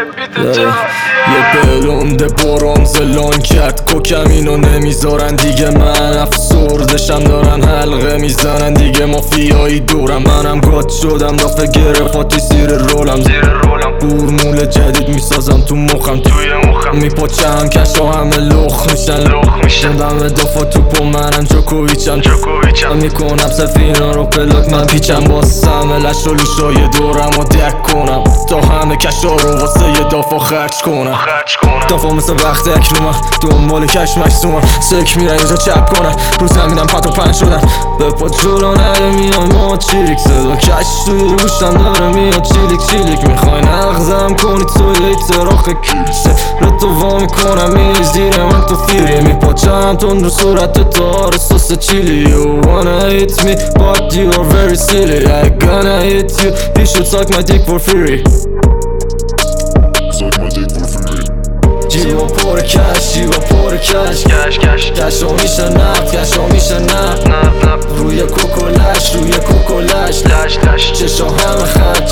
یه بلونده برونز لان کرد کوکم اینو نمیذارن دیگه، من افسردشم دارن حلقه میزنن دیگه، مافیایی دورم منم گات شدم دافه گرفاتی زیر رولم گورمول جدید میسازم تو مخم میپاچم کشا همه لخ میشن دم دافا توپو منم جوکویچم میکنم سفینا رو پلاک من پیچم باسم لش و لوشای دورم و دک کنم تا همه کشا رو واسه یه دافا خرج کنم دافا مثل وقت اکنومم دنبال کش مکسومم سک میرن اینجا چپ کنم رو زمینم پت و پنج شدن به پا جلو نره میان ما چیلیک صدا کش توی روشم داره میاد چیلیک میخوای نغزم کنی توی تراخ کیسه رتو وا میکنم میری زیر من تو فیری میپاچم تون رو صورت تار سس چیلی You wanna hit me but you are very silly I gonna hit you, you should suck my dick for free جیبا پر کش کشا میشه نفت روی کوکولش چشا همه خط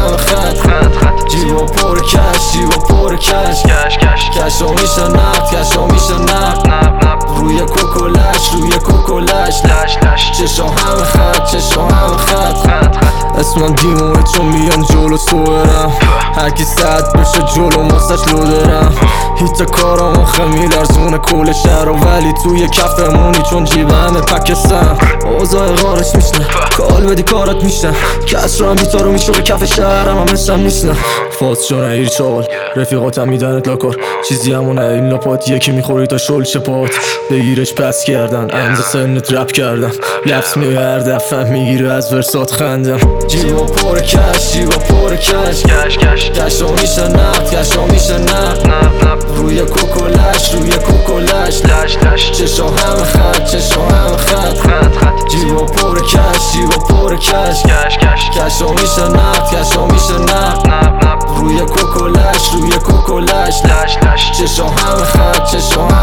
جیبا پر کش کشا میشه نفت روی کوکولش چشا همه خط اسمم دیمونه چون میان جلو سوئرم هرکی ساعت بشه جلو ماستش لو دارم هیتا کارم آخه میلرزونه کل شهر ولی توی کفمونی چون جیب همه پکستم اوضاع غارش میشنه کال بدی کارت میشنم کس رو هم بیتا رو میشه به کف شهرم هم مثلم نیستم فاز شو نهیر چال رفیقاتم میدنت لاکار چیزی همون این لاپات یکی میخوری تا شل چپات بگیرش پس کردن امز سنت رپ کردم لفظ میگه هر دفعه میگیره از ورسات خندم جیبا پر کش کشا میشه نفت روی کوکولش چشا همه خط جیبا پر کش کشا میشه نفت روی کوکولش چشا همه خط